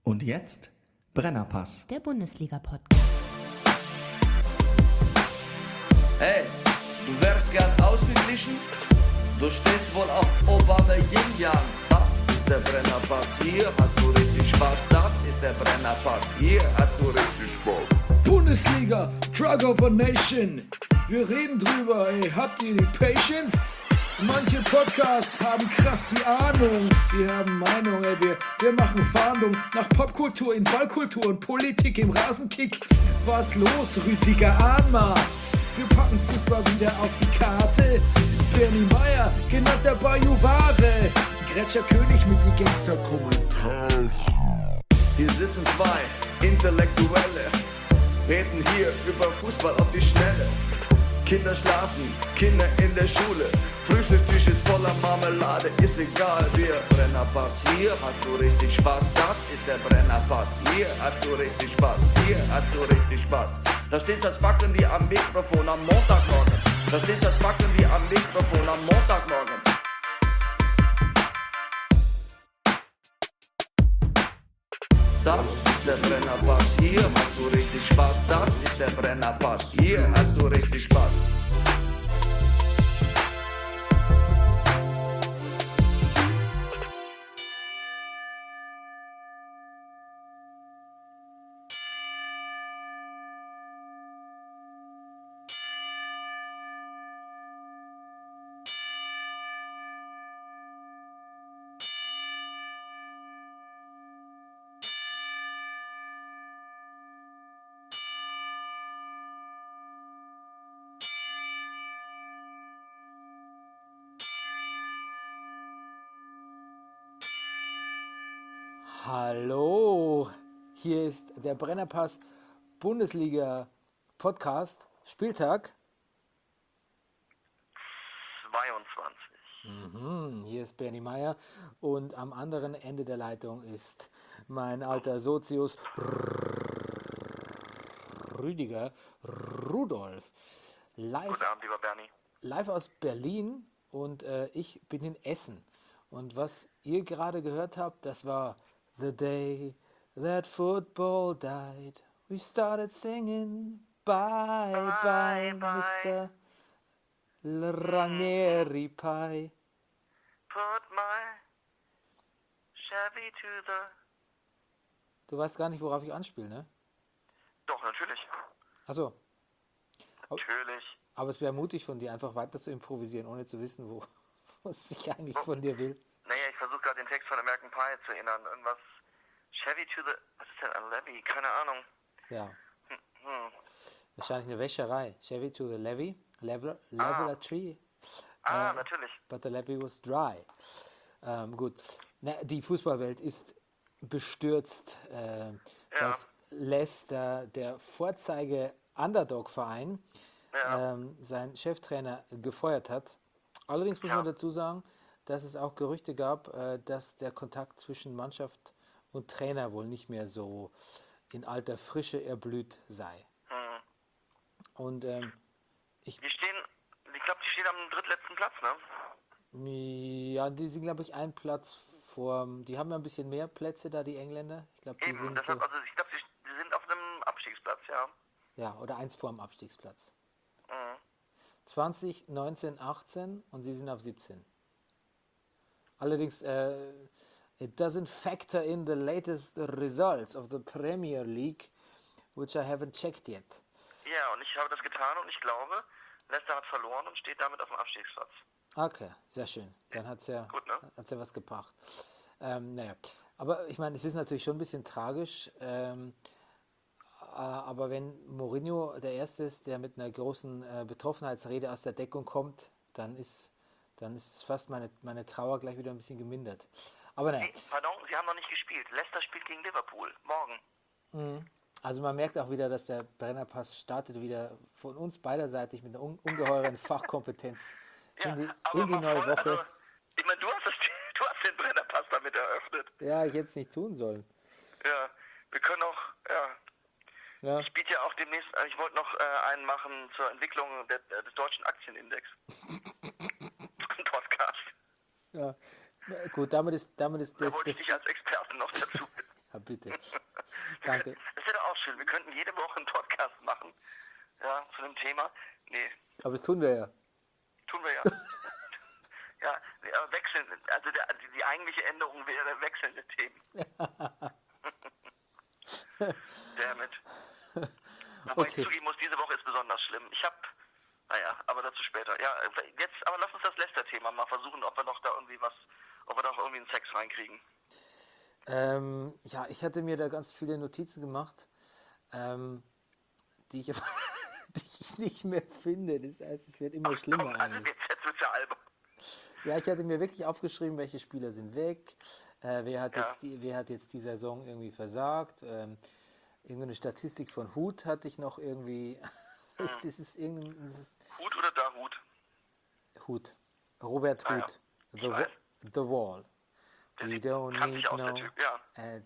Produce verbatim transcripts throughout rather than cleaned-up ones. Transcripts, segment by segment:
Und jetzt Brennerpass. Der Bundesliga-Podcast. Hey, du wärst gern ausgeglichen? Du stehst wohl auf Obama-Yin-Yang. Das ist der Brennerpass, hier hast du richtig Spaß. Das ist der Brennerpass, hier hast du richtig Spaß. Bundesliga, Drug of a Nation. Wir reden drüber, ey, habt ihr die Patience? Manche Podcasts haben krass die Ahnung. Wir haben Meinung, ey, wir, wir machen Fahndung nach Popkultur in Ballkultur und Politik im Rasenkick. Was los, Rüdiger Ahnma? Wir packen Fußball wieder auf die Karte. Bernie Meyer, genannt der Bajuware. Gretscher König mit die Gangster-Kommentare. Hier sitzen zwei Intellektuelle, reden hier über Fußball auf die Schnelle. Kinder schlafen, Kinder in der Schule. Frühstückstisch ist voller Marmelade, ist egal, wir Brennerpass. Hier hast du richtig Spaß, das ist der Brennerpass. Hier hast du richtig Spaß, hier hast du richtig Spaß. Da steht das Backen wie am Mikrofon am Montagmorgen. Da steht das Backen wie am Mikrofon am Montagmorgen. Das ist der Brennerpass, hier hast du richtig Spaß. Das ist der Brennerpass, hier hast du richtig Spaß. Hallo, hier ist der Brennerpass Bundesliga Podcast, Spieltag zweiundzwanzig. Mhm, hier ist Bernie Meyer und am anderen Ende der Leitung ist mein alter Sozius Rüdiger Rudolf. Live, Guten Abend, lieber Bernie. live aus Berlin und äh, ich bin in Essen. Und was ihr gerade gehört habt, das war The Day That Football Died. We started singing Bye Bye, Bye, bye. Mister Ranieri Pie. Put my Chevy to the... Du weißt gar nicht, worauf ich anspiele, ne? Doch, natürlich. Achso, Natürlich. aber es wäre mutig von dir, einfach weiter zu improvisieren, ohne zu wissen, wo, was ich eigentlich von dir will. Naja, ich versuche gerade den Text von American Pie zu erinnern. Irgendwas... Chevy to the... Was ist denn ein Levy? Keine Ahnung. Ja, Hm, hm. wahrscheinlich eine Wäscherei. Chevy to the levee, level, level a tree. Ah, Äh, natürlich. But the levee was dry. Ähm, gut. Na, die Fußballwelt ist bestürzt, äh, dass Leicester, der Vorzeige-Underdog-Verein, Ja. ähm, seinen Cheftrainer gefeuert hat. Allerdings muss Ja. man dazu sagen, dass es auch Gerüchte gab, äh, dass der Kontakt zwischen Mannschaft und Trainer wohl nicht mehr so in alter Frische erblüht sei. Hm. Und ähm, Die stehen... Ich glaube, die stehen am drittletzten Platz, ne? ja, die sind, glaube ich, ein Platz vor. Die haben ja ein bisschen mehr Plätze da, die Engländer. Ich glaube, die Eben, sind deshalb, äh, also ich glaube, die, die sind auf einem Abstiegsplatz, ja. ja, oder eins vor dem Abstiegsplatz. Mhm. zwanzig, neunzehn, achtzehn und sie sind auf siebzehn. Allerdings, äh, it doesn't factor in the latest results of the Premier League, which I haven't checked yet. Ja, und ich habe das getan und ich glaube, Leicester hat verloren und steht damit auf dem Abstiegsplatz. Okay, sehr schön. Dann hat es ja, Gut, ne? hat's ja was gebracht. Ähm, naja, aber ich meine, es ist natürlich schon ein bisschen tragisch, ähm, äh, aber wenn Mourinho der Erste ist, der mit einer großen äh, Betroffenheitsrede aus der Deckung kommt, dann ist, dann ist fast meine, meine Trauer gleich wieder ein bisschen gemindert. Aber naja, Nee, pardon, sie haben noch nicht gespielt. Leicester spielt gegen Liverpool. Morgen. also man merkt auch wieder, dass der Brennerpass startet wieder von uns beiderseitig mit einer un ungeheuren Fachkompetenz in die, aber in die mal neue voll, Woche. Also, ich meine, du hast, das, du hast den Brennerpass damit eröffnet. Ja, ich hätte es nicht tun sollen. Ja, wir können auch, ja. Ja. Ich biete ja auch demnächst, äh, ich wollte noch äh, einen machen zur Entwicklung der, der, des deutschen Aktienindex. Ein Podcast. Ja. Na gut, damit ist, damit ist Da das, wollte ich das dich als Experten noch dazu. Ja, bitte. Danke. Das wäre doch auch schön. Wir könnten jede Woche einen Podcast machen. Ja, zu einem Thema. Nee, Aber das tun wir ja. tun wir ja. Ja, aber wechseln. Also der, die, die eigentliche Änderung wäre wechselnde Themen. Damit. Wobei Okay. ich zugeben muss, diese Woche ist besonders schlimm. Ich habe, naja, aber dazu später. Ja, jetzt, aber lass uns das Leicester-Thema mal versuchen, ob wir noch da irgendwie was, ob wir da noch irgendwie einen Sex reinkriegen. Ähm, ja, ich hatte mir da ganz viele Notizen gemacht, ähm, die, ich, die ich nicht mehr finde. Das heißt, es wird immer schlimmer Komm, also eigentlich. jetzt, jetzt wird's ja albern. Ja, ich hatte mir wirklich aufgeschrieben, welche Spieler sind weg, äh, wer, hat Ja. jetzt die, wer hat jetzt die Saison irgendwie versagt. Ähm, irgendeine Statistik von Hut hatte ich noch irgendwie. das ist irgendein das ist Hut oder da Hut? Hut. Robert Ah, ja. Hut. Ich The, Wa- weiß. The Wall. Der We sieht don't kantig need aus, der no Typ, ja.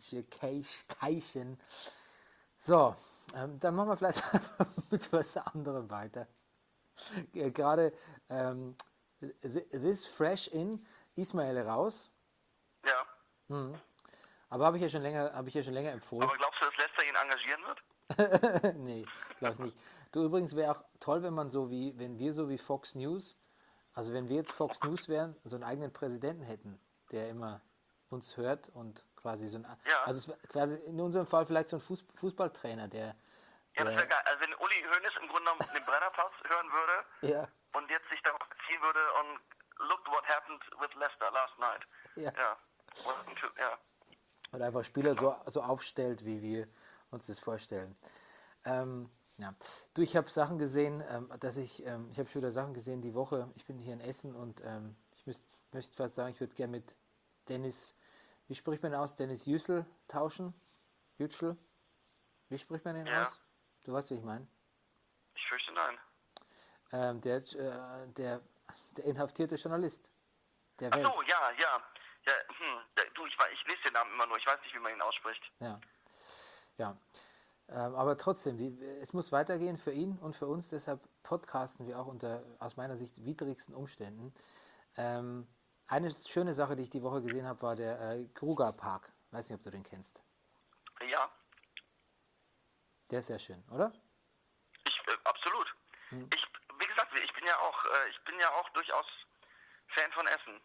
education. So, ähm, dann machen wir vielleicht mit was anderem weiter. Äh, Gerade ähm, th- this fresh in Ismail raus, Ja. aber habe ich ja schon länger, habe ich ja schon länger empfohlen. Aber glaubst du, dass Leicester ihn engagieren wird? Nee, glaube ich nicht. Du, übrigens wäre auch toll, wenn man so wie, wenn wir so wie Fox News, also wenn wir jetzt Fox News wären, so einen eigenen Präsidenten hätten, der immer uns hört und quasi so ein, Ja. also es wär quasi in unserem Fall vielleicht so ein Fuß, Fußballtrainer, der, Ja, das der wäre geil. Also wenn Uli Hoeneß im Grunde genommen den Brennerpass hören würde ja, und jetzt sich darauf beziehen würde und look what happened with Leicester last night. Ja. Ja. Und, ja. oder einfach Spieler so, so aufstellt, wie wir uns das vorstellen. Ähm, ja. Du, ich habe Sachen gesehen, ähm, dass ich, ähm, ich habe schon wieder Sachen gesehen die Woche. Ich bin hier in Essen und ähm, ich müsst, möchte fast sagen, ich würde gerne mit Dennis, wie spricht man aus, Dennis Yücel tauschen? Yücel? Wie spricht man den Ja. aus? Du weißt, wie ich meine. Ich fürchte nein. Ähm, der, äh, der, der inhaftierte Journalist der Ach Welt. so, ja, ja. Ja, hm, ja, du, ich, wei- ich lese den Namen immer nur, ich weiß nicht, wie man ihn ausspricht. Ja, ja. Ähm, aber trotzdem, die, es muss weitergehen für ihn und für uns. Deshalb podcasten wir auch unter, aus meiner Sicht, widrigsten Umständen. Ähm, eine schöne Sache, die ich die Woche gesehen habe, war der äh, Kruger Park. Weiß nicht, ob du den kennst. Ja, Der ist sehr schön, oder? ich, äh, absolut. Hm. Ich, wie gesagt, ich bin ja auch, äh, ich bin ja auch durchaus Fan von Essen.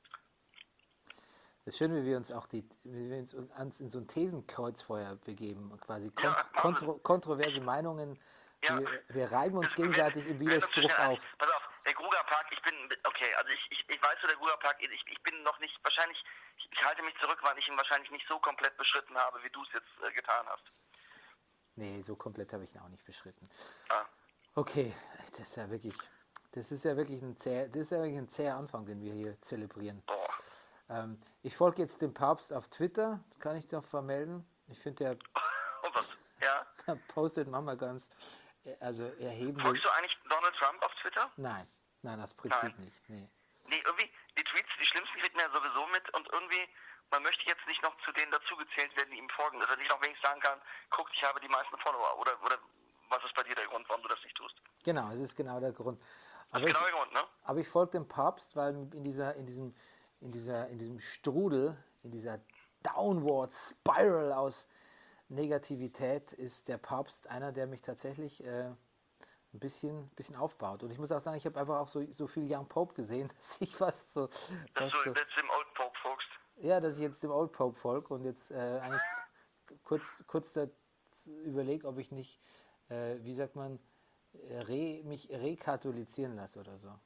Es ist schön, wie wir uns auch die, wie wir uns uns in so ein Thesenkreuzfeuer begeben, quasi Ja, kont machen kontro kontroverse Meinungen. Ja. Wir, wir reiben uns Das- wir gegenseitig werden- im wir werden uns Widerspruch schnell auf. einig. Pass auf, der Gruger Park, ich bin, okay, also ich, ich, ich weiß, wo der Gruger Park ist, ich, ich bin noch nicht, wahrscheinlich, ich, ich halte mich zurück, weil ich ihn wahrscheinlich nicht so komplett beschritten habe, wie du es jetzt äh, getan hast. Nee, so komplett habe ich ihn auch nicht beschritten. Ah. Okay, das ist ja wirklich, das ist ja wirklich ein zäher, das ist ja wirklich ein zäher Anfang, den wir hier zelebrieren. Boah. Ähm, ich folge jetzt dem Papst auf Twitter, kann ich doch vermelden. Ich finde, der, Und was? Ja? der postet manchmal ganz, äh, also erhebende... Folgst du eigentlich Donald Trump auf Twitter? Nein, nein, aus Prinzip Nein. nicht. Nee. Nee, irgendwie, die Tweets, die schlimmsten kriegt man ja sowieso mit und irgendwie, man möchte jetzt nicht noch zu denen dazugezählt werden, die ihm folgen. Dass er nicht noch wenigstens sagen kann, guck, ich habe die meisten Follower. Oder, oder was ist bei dir der Grund, warum du das nicht tust? Genau, es ist genau der Grund. Das Aber ist ich, genau der Grund, ne? aber ich folge dem Papst, weil in dieser, in diesem, in dieser, in diesem Strudel, in dieser Downward Spiral aus Negativität ist der Papst einer, der mich tatsächlich äh, ein bisschen, bisschen aufbaut. Und ich muss auch sagen, ich habe einfach auch so, so viel Young Pope gesehen, dass ich fast so, Dass fast du so jetzt dem Old Pope folgst. ja, dass ich jetzt dem Old Pope folge und jetzt äh, eigentlich kurz, kurz da überlege, ob ich nicht, äh, wie sagt man, äh, re, mich rekatholisieren lasse oder so.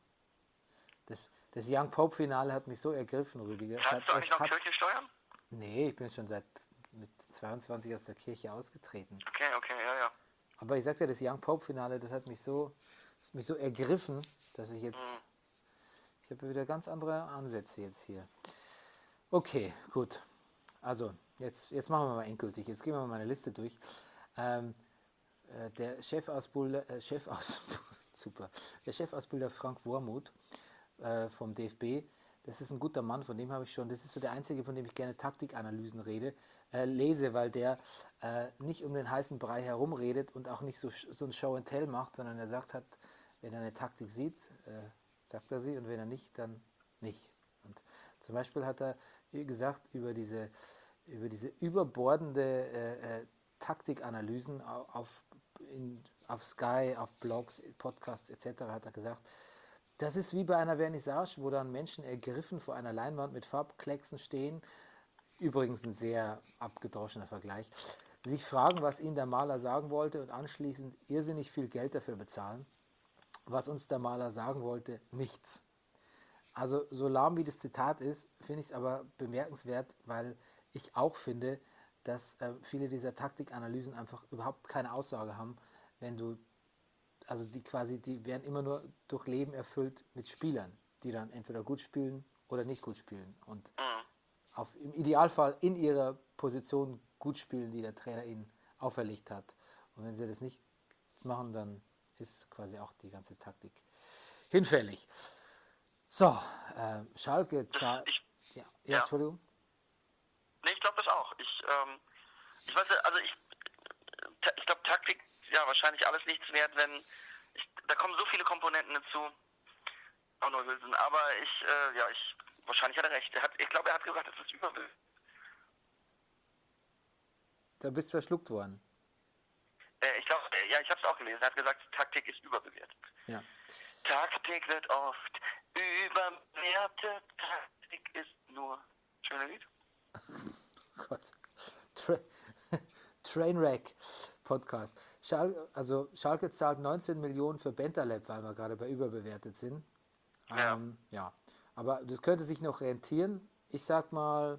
Das, das Young Pope Finale hat mich so ergriffen, Rüdiger. Es Zahlst du eigentlich es noch Kirchensteuern? nee, ich bin schon seit mit zweiundzwanzig aus der Kirche ausgetreten. Okay, okay, ja, ja. Aber ich sagte, das Young Pope Finale, das hat mich so, das hat mich so ergriffen, dass ich jetzt, ich habe wieder ganz andere Ansätze jetzt hier. Okay, gut. Also, jetzt, jetzt machen wir mal endgültig. Jetzt gehen wir mal meine Liste durch. Ähm, äh, der Chefausbilder, äh, Chefaus, super, der Chefausbilder Frank Wormuth äh, vom D F B, das ist ein guter Mann, von dem habe ich schon, das ist so der einzige, von dem ich gerne Taktikanalysen rede, äh, lese, weil der äh, nicht um den heißen Brei herumredet und auch nicht so, so ein Show and Tell macht, sondern er sagt hat, wenn er eine Taktik sieht, äh, sagt er sie und wenn er nicht, dann nicht. Und zum Beispiel hat er gesagt über diese, über diese überbordende äh, äh, Taktikanalysen auf, in, auf Sky, auf Blogs, Podcasts et cetera hat er gesagt, das ist wie bei einer Vernissage, wo dann Menschen ergriffen vor einer Leinwand mit Farbklecksen stehen, übrigens ein sehr abgedroschener Vergleich, sich fragen, was ihnen der Maler sagen wollte und anschließend irrsinnig viel Geld dafür bezahlen. Was uns der Maler sagen wollte, nichts. Also so lahm wie das Zitat ist, finde ich es aber bemerkenswert, weil ich auch finde, dass äh, viele dieser Taktikanalysen einfach überhaupt keine Aussage haben, wenn du, also die quasi, die werden immer nur durch Leben erfüllt mit Spielern, die dann entweder gut spielen oder nicht gut spielen und auf, im Idealfall in ihrer Position gut spielen, die der Trainer ihnen auferlegt hat. Und wenn sie das nicht machen, dann ist quasi auch die ganze Taktik hinfällig. So, äh, Schalke zahlt. Ja, ja, ja. Entschuldigung. Nee, ich glaube das auch. Ich, ähm, ich weiß, also ich, ich glaube Taktik, ja, wahrscheinlich alles nichts wert, wenn, ich, da kommen so viele Komponenten dazu. Auch nur Hülsen, aber ich, äh, ja, ich, wahrscheinlich hat er recht. Er hat, ich glaube, er hat gesagt, es ist überbewertet. Da bist du verschluckt worden. Äh, ich glaube, äh, ja, ich habe es auch gelesen. Er hat gesagt, Taktik ist überbewertet. Ja. Taktik wird oft überbewertet. Taktik ist nur. Schöner Lied. Oh Gott. Tra Trainwreck Podcast. Schal also Schalke zahlt neunzehn Millionen für Bentaleb, weil wir gerade bei überbewertet sind. Ja. Ähm, ja. Aber das könnte sich noch rentieren. Ich sag mal,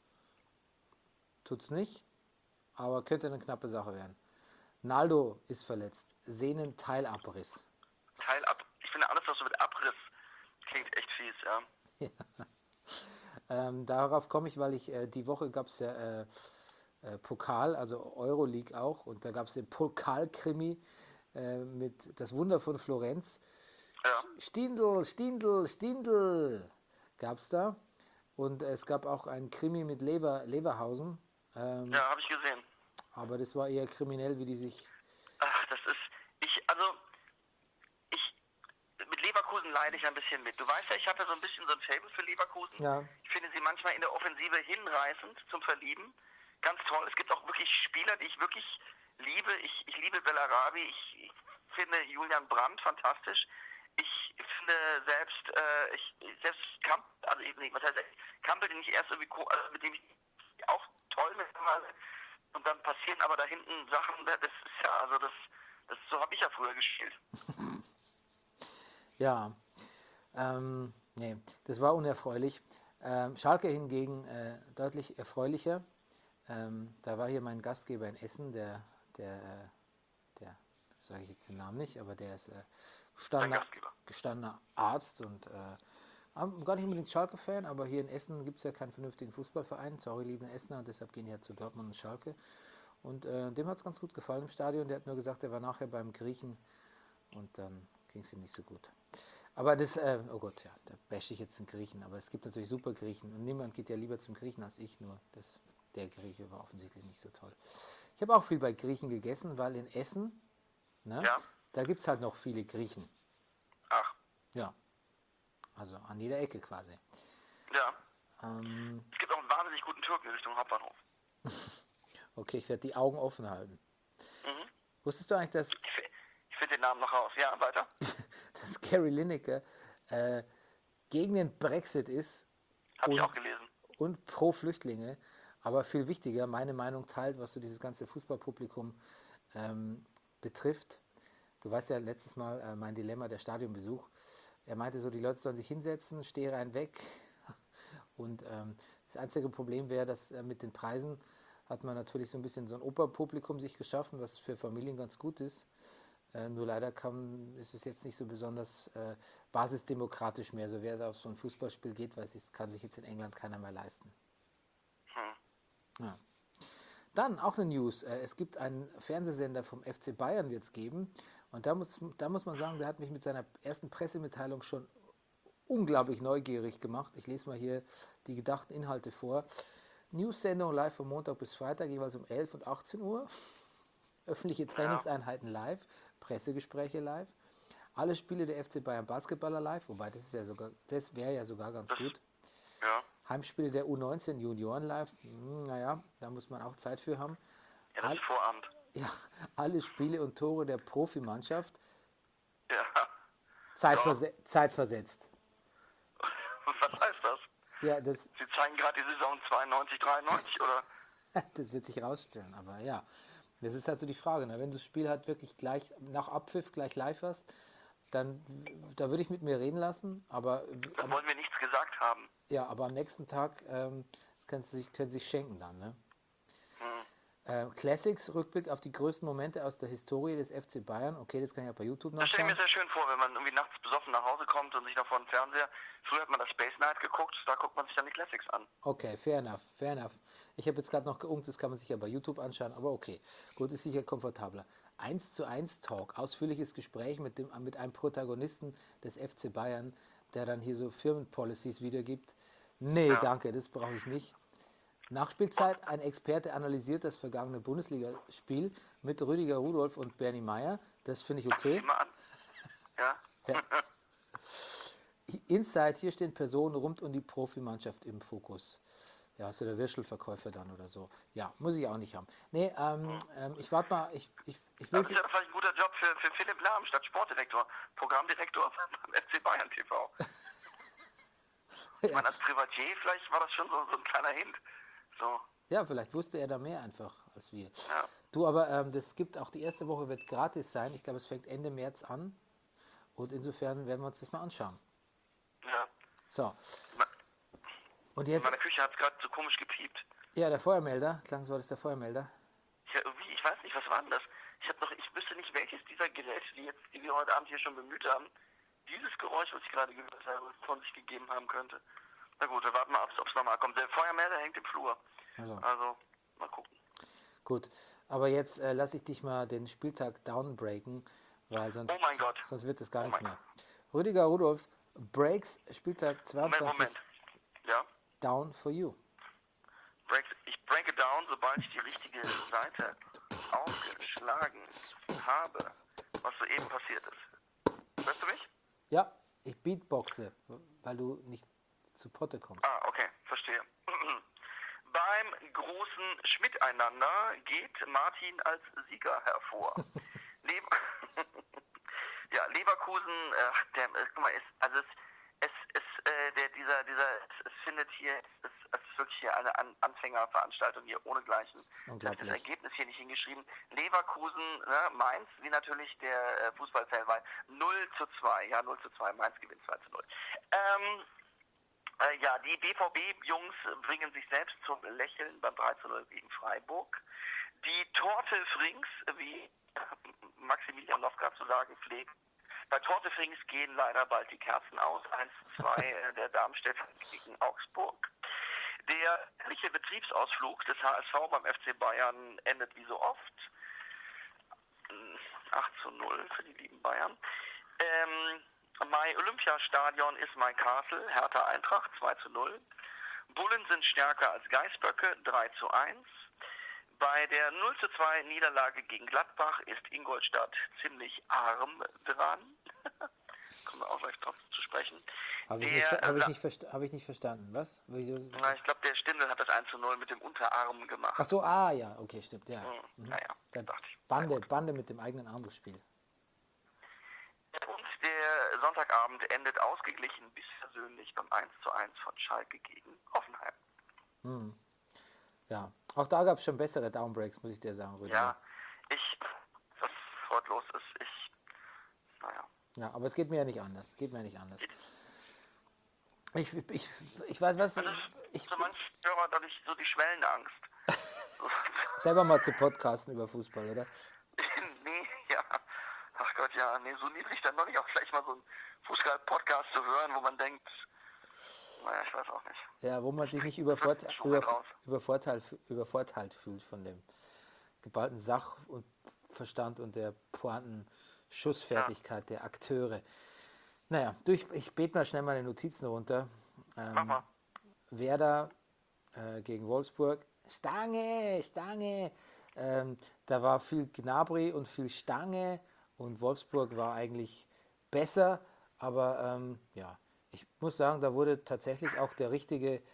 tut's nicht, aber könnte eine knappe Sache werden. Naldo ist verletzt. Sehnenteilabriss. Teilab. Ich finde alles, was so mit Abriss klingt, echt fies, ja. Ja. Ähm, darauf komme ich, weil ich äh, die Woche gab es ja äh, äh, Pokal, also Euroleague auch, und da gab es den Pokalkrimi äh, mit Das Wunder von Florenz. Ja. Stindl, Stindl, Stindl gab es da. Und es gab auch einen Krimi mit Lever, Leverhausen. Ähm, Ja, habe ich gesehen. aber das war eher kriminell, wie die sich... Ach, das ist, ich, also, ich, mit Leverkusen leide ich ein bisschen mit. Du weißt ja, ich habe ja so ein bisschen so ein Faible für Leverkusen. Ja. Ich finde sie manchmal in der Offensive hinreißend zum Verlieben. Ganz toll. Es gibt auch wirklich Spieler, die ich wirklich liebe. Ich, ich liebe Bellarabi. Ich, ich finde Julian Brandt fantastisch. Ich finde selbst, äh, ich, selbst Kampel, also eben nicht, was heißt Kampel, den ich erst irgendwie, also mit dem ich auch toll mittlerweile. Und dann passieren aber da hinten Sachen, das ist ja, also das, das so habe ich ja früher gespielt. Ja, ähm, nee, das war unerfreulich. Ähm, Schalke hingegen äh, deutlich erfreulicher. Ähm, da war hier mein Gastgeber in Essen, der, der, äh, der, sage ich jetzt den Namen nicht, aber der ist äh, gestandener, Gastgeber. gestandener Arzt und äh, gar nicht unbedingt Schalke-Fan, aber hier in Essen gibt es ja keinen vernünftigen Fußballverein. Sorry, liebe Essener, und deshalb gehen die ja zu Dortmund und Schalke. Und äh, dem hat es ganz gut gefallen im Stadion. Der hat nur gesagt, er war nachher beim Griechen und dann ging es ihm nicht so gut. Aber das, äh, oh Gott, ja, da bashe ich jetzt den Griechen, aber es gibt natürlich super Griechen und niemand geht ja lieber zum Griechen als ich, nur das, der Grieche war offensichtlich nicht so toll. Ich habe auch viel bei Griechen gegessen, weil in Essen, ne, Ja. da gibt es halt noch viele Griechen. Ach, Ja, also an jeder Ecke quasi. ja. Ähm, Es gibt auch einen wahnsinnig guten Türken in Richtung Hauptbahnhof. okay, ich werde die Augen offen halten. Mhm. Wusstest du eigentlich, dass, Ich, fi- ich finde den Namen noch raus. Ja, weiter. dass Gary Lineker äh, gegen den Brexit ist Habe ich und, auch gelesen. und pro Flüchtlinge, aber viel wichtiger, meine Meinung teilt, was so dieses ganze Fußballpublikum ähm, betrifft. Du weißt ja letztes Mal äh, mein Dilemma, der Stadionbesuch. Er meinte so, die Leute sollen sich hinsetzen, stehe rein weg. Und ähm, das einzige Problem wäre, dass äh, mit den Preisen hat man natürlich so ein bisschen so ein Operpublikum sich geschaffen, was für Familien ganz gut ist. Äh, nur leider kann, ist es jetzt nicht so besonders äh, basisdemokratisch mehr. So wer da auf so ein Fußballspiel geht, weiß ich, kann sich jetzt in England keiner mehr leisten. Hm. Ja. Dann auch eine News. Äh, es gibt einen Fernsehsender vom F C Bayern, wird es geben. Und da muss, da muss man sagen, der hat mich mit seiner ersten Pressemitteilung schon unglaublich neugierig gemacht. Ich lese mal hier die gedachten Inhalte vor. News-Sendung live von Montag bis Freitag, jeweils um elf und achtzehn Uhr. Öffentliche Trainingseinheiten live, Pressegespräche live. Alle Spiele der F C Bayern Basketballer live, wobei das ist ja sogar, das wäre ja sogar ganz gut. Ja. Heimspiele der U neunzehn Junioren live. Hm, naja, da muss man auch Zeit für haben. Ja, das ist Vorabend. Ja, alle Spiele und Tore der Profimannschaft Ja. zeitverse zeitversetzt. Was heißt das? Ja, das, Sie zeigen gerade die Saison zweiundneunzig, dreiundneunzig, oder? das wird sich rausstellen, aber ja. Das ist halt so die Frage, ne? Wenn du das Spiel halt wirklich gleich nach Abpfiff gleich live hast, dann da würde ich mit mir reden lassen, aber Da am, wollen wir nichts gesagt haben. ja, aber am nächsten Tag ähm, das können sie sich, können sie sich schenken dann, ne? Äh, Classics, Rückblick auf die größten Momente aus der Historie des F C Bayern. Okay, das kann ich ja bei YouTube Das stelle ich nachschauen. mir sehr schön vor, wenn man irgendwie nachts besoffen nach Hause kommt und sich noch vor den Fernseher. Früher hat man das Space Night geguckt, da guckt man sich dann die Classics an. Okay, fair enough, fair enough. Ich habe jetzt gerade noch geungt, das kann man sich ja bei YouTube anschauen, aber okay. Gut, ist sicher komfortabler. eins zu eins Talk, ausführliches Gespräch mit, dem, mit einem Protagonisten des F C Bayern, der dann hier so Firmenpolicies wiedergibt. Nee, Ja. danke, das brauche ich nicht. Nachspielzeit, ein Experte analysiert das vergangene Bundesligaspiel mit Rüdiger Rudolph und Bernie Meyer. Das finde ich okay. Sieh mal an. Ja? Ja. Inside, hier stehen Personen rund um die Profimannschaft im Fokus. Ja, so der Würstelverkäufer dann oder so. Ja, muss ich auch nicht haben. Nee, ähm, ähm, ich warte mal, ich, ich, ich will Das ist ja vielleicht ein guter Job für, für Philipp Lahm statt Sportdirektor, Programmdirektor beim F C Bayern T V. Ich meine, als Privatier vielleicht war das schon so, so ein kleiner Hint. So, Ja, vielleicht wusste er da mehr einfach als wir. ja. Du, aber ähm, das gibt auch die erste Woche wird gratis sein. Ich glaube, es fängt Ende März an. Und insofern werden wir uns das mal anschauen. Ja. So, Me- und In jetzt, meiner Küche hat es gerade so komisch gepiept. ja, der Feuermelder. Klang so, war das der Feuermelder. Ja, irgendwie, ich weiß nicht, was war denn das? Ich hab noch, ich wüsste nicht, welches dieser Geräte, die jetzt, die wir heute Abend hier schon bemüht haben, dieses Geräusch, was ich gerade gehört habe, von sich gegeben haben könnte. Na gut, wir warten mal ab, ob es nochmal kommt. Der Feuermelder hängt im Flur. Also. Also, mal gucken. Gut, aber jetzt äh, lasse ich dich mal den Spieltag downbreaken, weil sonst, Oh mein Gott. sonst wird das gar Oh nichts mein mehr. Rüdiger Rudolph breaks Spieltag Moment, zweiundzwanzig Moment. Ja? down for you. Break, ich break it down, sobald ich die richtige Seite aufgeschlagen habe, was soeben passiert ist. Hörst du mich? Ja, ich beatboxe, weil du nicht zu Potte kommst. Ah, okay, verstehe. Beim großen Schmiteinander geht Martin als Sieger hervor. Lever ja, Leverkusen, ach, der, äh, guck mal, ist, also es, es, es äh, der, dieser, dieser, es, es findet hier, es, es ist wirklich hier eine An Anfängerveranstaltung hier ohnegleichen. Ich habe das Unglaublich. Ergebnis hier nicht hingeschrieben. Leverkusen, ne, Mainz, wie natürlich der äh, Fußballfan war, null zu zwei. Ja, null zu zwei, Mainz gewinnt zwei zu null. Ähm, Äh, ja, die B V B-Jungs bringen sich selbst zum Lächeln beim drei zu null gegen Freiburg. Die Torte Frings, wie Maximilian Lofka zu sagen pflegt, bei Torte Frings gehen leider bald die Kerzen aus. eins zu zwei äh, der Darmstädter gegen Augsburg. Der jährliche Betriebsausflug des H S V beim F C Bayern endet wie so oft. acht zu null für die lieben Bayern. Ähm, My Olympiastadion ist my Castle, Hertha Eintracht zwei zu null. Bullen sind stärker als Geißböcke drei zu eins. Bei der null zu zwei Niederlage gegen Gladbach ist Ingolstadt ziemlich arm dran. Kommen wir auch gleich drauf zu sprechen. Habe ich, Der, nicht, ver- hab ich, äh, nicht versta- hab ich nicht verstanden. Was? Wieso? na, ich glaube, der Stindl hat das eins zu null mit dem Unterarm gemacht. Ach so, ah ja, okay, stimmt, ja. Hm, Mhm. naja, Da- dachte ich. Bande, Bande mit dem eigenen Armbrustspiel. Und der Sonntagabend endet ausgeglichen bis versöhnlich beim eins zu eins von Schalke gegen Hoffenheim. Ja, auch da gab es schon bessere Downbreaks, muss ich dir sagen, Rüdiger. Ja, ich, was heute los ist, ich, naja. Ja, aber es geht mir ja nicht anders. Geht mir ja nicht anders. Ich, ich, ich weiß was, Das ich ist so manch Hörer dadurch so die Schwellenangst. So, selber mal zu podcasten über Fußball, oder? nee, ja. Ach Gott, ja, nee, so niedrig dann noch nicht auch gleich mal so einen Fußball-Podcast zu hören, wo man denkt, naja, ich weiß auch nicht. Ja, wo man sich nicht übervorte Schon über, raus. übervorteilt, übervorteilt fühlt von dem geballten Sach- und Verstand und der Pointen-Schussfertigkeit der Akteure. Naja, du, ich, ich bete mal schnell meine Notizen runter. Mach Ähm, mal. Werder äh, gegen Wolfsburg. Stange, Stange. Ähm, da war viel Gnabry und viel Stange und Wolfsburg war eigentlich besser, aber ähm, ja, ich muss sagen, da wurde tatsächlich auch der richtige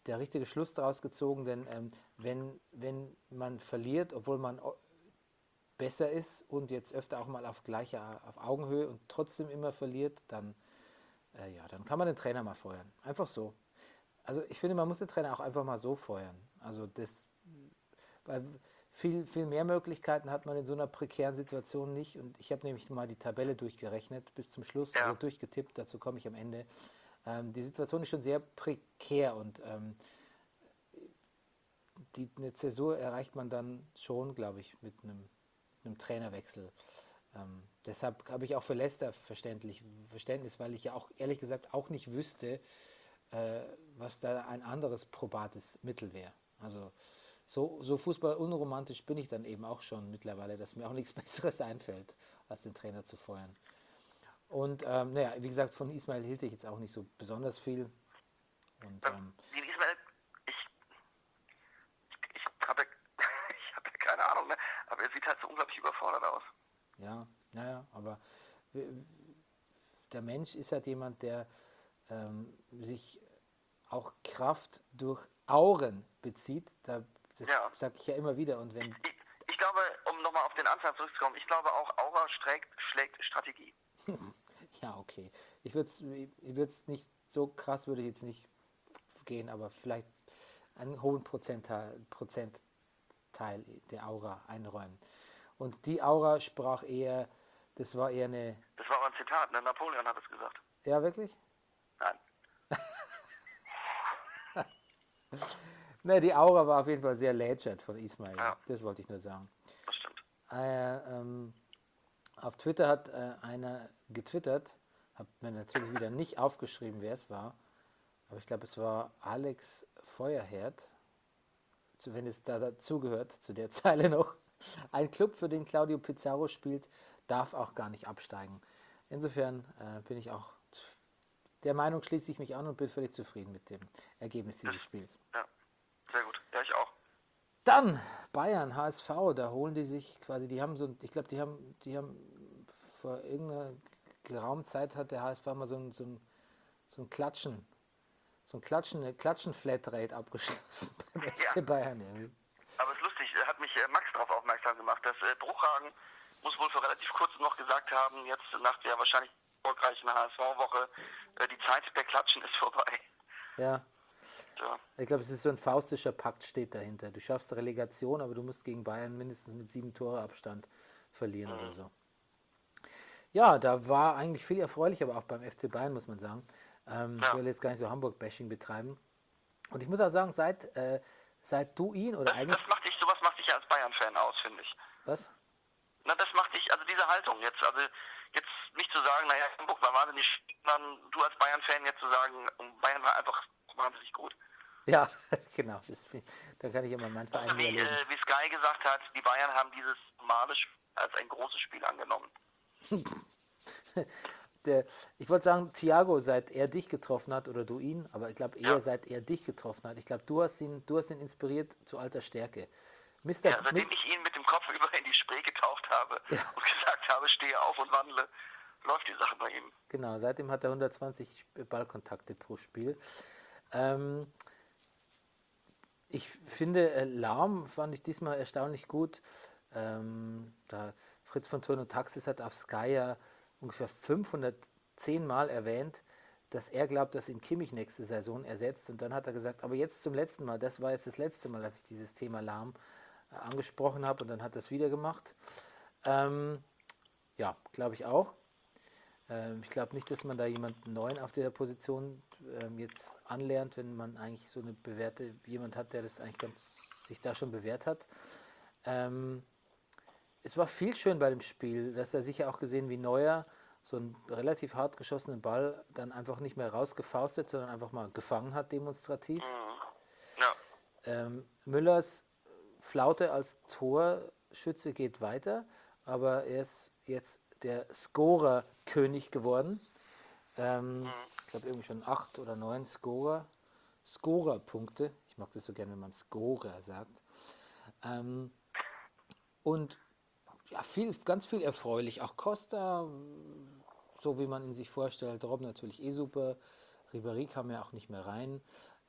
der richtige Schluss daraus gezogen, denn ähm, wenn, wenn man verliert, obwohl man o- besser ist und jetzt öfter auch mal auf gleicher, auf Augenhöhe und trotzdem immer verliert, dann, äh, ja, dann kann man den Trainer mal feuern. Einfach so. Also ich finde, man muss den Trainer auch einfach mal so feuern. Also das, weil viel, viel mehr Möglichkeiten hat man in so einer prekären Situation nicht. Und ich habe nämlich mal die Tabelle durchgerechnet bis zum Schluss, Ja. also durchgetippt, dazu komme ich am Ende. Ähm, die Situation ist schon sehr prekär und ähm, die, eine Zäsur erreicht man dann schon, glaube ich, mit einem, einem Trainerwechsel. Ähm, deshalb habe ich auch für Leicester verständlich, Verständnis, weil ich ja auch ehrlich gesagt auch nicht wüsste, äh, was da ein anderes probates Mittel wäre. Also so, so Fußball unromantisch bin ich dann eben auch schon mittlerweile, dass mir auch nichts Besseres einfällt, als den Trainer zu feuern. Und ähm, naja, wie gesagt, von Ismail hielt ich jetzt auch nicht so besonders viel. Und ähm, Den Ismail, ich, ich, ich habe ja, ich hab ja keine Ahnung, ne? Aber er sieht halt so unglaublich überfordert aus. ja, naja, aber w- der Mensch ist halt jemand, der ähm, sich auch Kraft durch Auren bezieht. Da, das Ja. sage ich ja immer wieder. Und wenn Ich, ich glaube, um nochmal auf den Anfang zurückzukommen, ich glaube auch, Aura schlägt, schlägt Strategie. ja, okay. Ich würde es ich würd's nicht so krass, würde ich jetzt nicht gehen, aber vielleicht einen hohen Prozentteil, Prozentteil der Aura einräumen. Und die Aura sprach eher, das war eher eine, Das war aber ein Zitat, ne? Napoleon hat es gesagt. ja wirklich? Nein. Ne, die Aura war auf jeden Fall sehr lätschert von Ismail. Ja. Das wollte ich nur sagen. Das stimmt. Äh, ähm, auf Twitter hat äh, einer getwittert, habe mir natürlich wieder nicht aufgeschrieben, wer es war, aber ich glaube, es war Alex Feuerherd, zu, wenn es da dazugehört, zu der Zeile noch. Ein Club, für den Claudio Pizarro spielt, darf auch gar nicht absteigen. Insofern äh, bin ich auch der Meinung, schließe ich mich an und bin völlig zufrieden mit dem Ergebnis dieses Spiels. Ja, sehr gut. Ja, ich auch. Dann Bayern, H S V, da holen die sich quasi, die haben so, ich glaube, die haben, die haben vor irgendeiner geraumen Zeit hat der H S V mal so ein, so ein, so ein Klatschen, so ein Klatschen, eine Klatschen-Flatrate abgeschlossen beim F C Ja. Bayern irgendwie. Aber es ist lustig, äh, hat mich äh, Max darauf aufmerksam gemacht, dass äh, Bruchhagen muss wohl vor relativ kurzem noch gesagt haben, jetzt nach der wahrscheinlich erfolgreichen H S V-Woche, äh, die Zeit der Klatschen ist vorbei. Ja, Ja. ich glaube, es ist so ein faustischer Pakt steht dahinter. Du schaffst Relegation, aber du musst gegen Bayern mindestens mit sieben Tore Abstand verlieren oder so. Ja, da war eigentlich viel erfreulich, aber auch beim F C Bayern, muss man sagen. Ähm, Ja. Ich will jetzt gar nicht so Hamburg-Bashing betreiben. Und ich muss auch sagen, seit, äh, seit du ihn oder Das, eigentlich... das macht dich, sowas macht dich ja als Bayern-Fan aus, finde ich. Was? Na, das macht dich, also diese Haltung jetzt, also jetzt nicht zu sagen, naja, Hamburg war wahnsinnig, sondern du als Bayern-Fan jetzt zu sagen, Bayern war einfach wahnsinnig gut. Ja, genau. Das, find- da kann ich immer meinen Verein Also wie, widerlegen. äh, wie Sky gesagt hat, die Bayern haben dieses normale Spiel als ein großes Spiel angenommen. Der, ich wollte sagen, Thiago, seit er dich getroffen hat, oder du ihn, aber ich glaube eher Ja. seit er dich getroffen hat. Ich glaube, du hast ihn, du hast ihn inspiriert zu alter Stärke. Mister Ja, seitdem ich ihn mit dem Kopf über in die Spree getaucht habe und gesagt habe, stehe auf und wandle, läuft die Sache bei ihm. Genau, seitdem hat er hundertzwanzig Ballkontakte pro Spiel. Ähm, ich finde, äh, Lahm fand ich diesmal erstaunlich gut. Ähm, da Fritz von Thurn und Taxis hat auf Sky ja ungefähr fünfhundertzehn Mal erwähnt, dass er glaubt, dass ihn Kimmich nächste Saison ersetzt. Und dann hat er gesagt, aber jetzt zum letzten Mal, das war jetzt das letzte Mal, dass ich dieses Thema Lahm äh, angesprochen habe. Und dann hat er es wieder gemacht. Ähm, ja, glaube ich auch. Ähm, ich glaube nicht, dass man da jemanden neuen auf der Position ähm, jetzt anlernt, wenn man eigentlich so eine bewährte, jemand hat, der das eigentlich ganz sich da schon bewährt hat. Ähm, es war viel schön bei dem Spiel, dass er sicher auch gesehen, wie Neuer so einen relativ hart geschossenen Ball dann einfach nicht mehr rausgefaustet, sondern einfach mal gefangen hat, demonstrativ. Ja, Ähm, Müllers Flaute als Torschütze geht weiter, aber er ist jetzt der Scorer-König geworden. Ähm, ich glaube irgendwie schon acht oder neun Scorer. Scorer-Punkte. Ich mag das so gerne, wenn man Scorer sagt. Ähm, und ja, viel, ganz viel erfreulich. Auch Costa, so wie man ihn sich vorstellt. Rob natürlich eh super. Ribéry kam ja auch nicht mehr rein.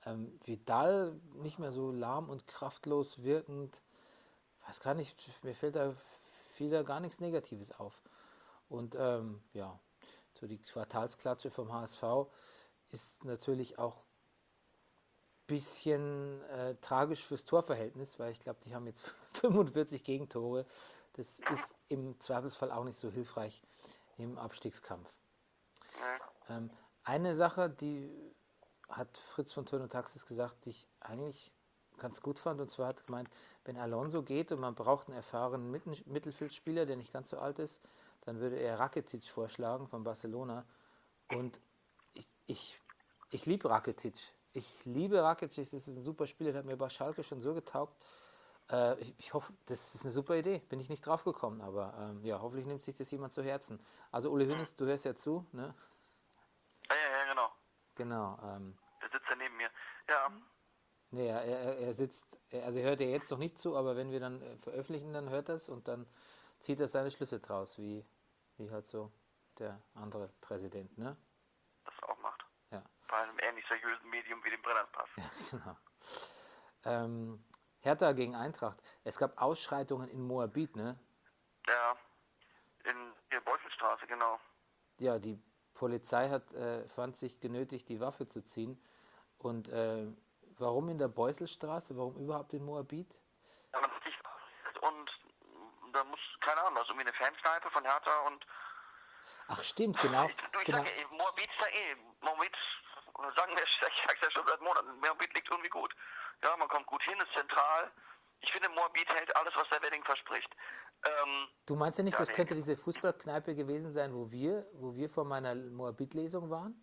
ähm, Vidal nicht mehr so lahm und kraftlos wirkend. Weiß gar nicht, mir fällt da, fiel da gar nichts Negatives auf. Und ähm, ja, so die Quartalsklatsche vom H S V ist natürlich auch ein bisschen äh, tragisch fürs Torverhältnis, weil ich glaube, die haben jetzt fünfundvierzig Gegentore. Das ist im Zweifelsfall auch nicht so hilfreich im Abstiegskampf. Ähm, eine Sache, die hat Fritz von Turn und Taxis gesagt, die ich eigentlich ganz gut fand, und zwar hat gemeint, wenn Alonso geht und man braucht einen erfahrenen Mitten- Mittelfeldspieler, der nicht ganz so alt ist, dann würde er Rakitic vorschlagen von Barcelona. Und ich, ich, ich liebe Rakitic. Ich liebe Rakitic, das ist ein super Spieler, der hat mir bei Schalke schon so getaugt. Äh, ich, ich hoffe, das ist eine super Idee. Bin ich nicht drauf gekommen, aber ähm, ja, hoffentlich nimmt sich das jemand zu Herzen. Also Uli Hoeneß, du hörst ja zu, ne? Ja, ja, ja, genau. Genau. Ähm, Der sitzt ja neben mir. Ja. nee, er, er, er sitzt, er, also hört er jetzt noch nicht zu, aber wenn wir dann äh, veröffentlichen, dann hört er es und dann zieht er seine Schlüsse draus, wie, wie halt so der andere Präsident, ne? Das auch macht. Ja. Bei einem ähnlich seriösen Medium wie dem Brennerpass. Genau. Ähm, Hertha gegen Eintracht. Es gab Ausschreitungen in Moabit, ne? Ja. In der Beutelstraße, genau. Ja, die Polizei hat, äh, fand sich genötigt, die Waffe zu ziehen. Und äh, warum in der Beuselstraße? Warum überhaupt in Moabit? Ja, man hat sich und da muss, keine Ahnung, das ist irgendwie eine Fankneipe von Hertha und Ach stimmt, genau. ich, du, ich genau. sag ja, Moabit ist ja eh, Moabit, sagen wir, ich sag's ja schon seit Monaten, Moabit liegt irgendwie gut. Ja, man kommt gut hin, ist zentral. Ich finde, Moabit hält alles, was der Wedding verspricht. Ähm, Du meinst ja nicht, ja, das nee. könnte diese Fußballkneipe gewesen sein, wo wir, wo wir vor meiner Moabit-Lesung waren?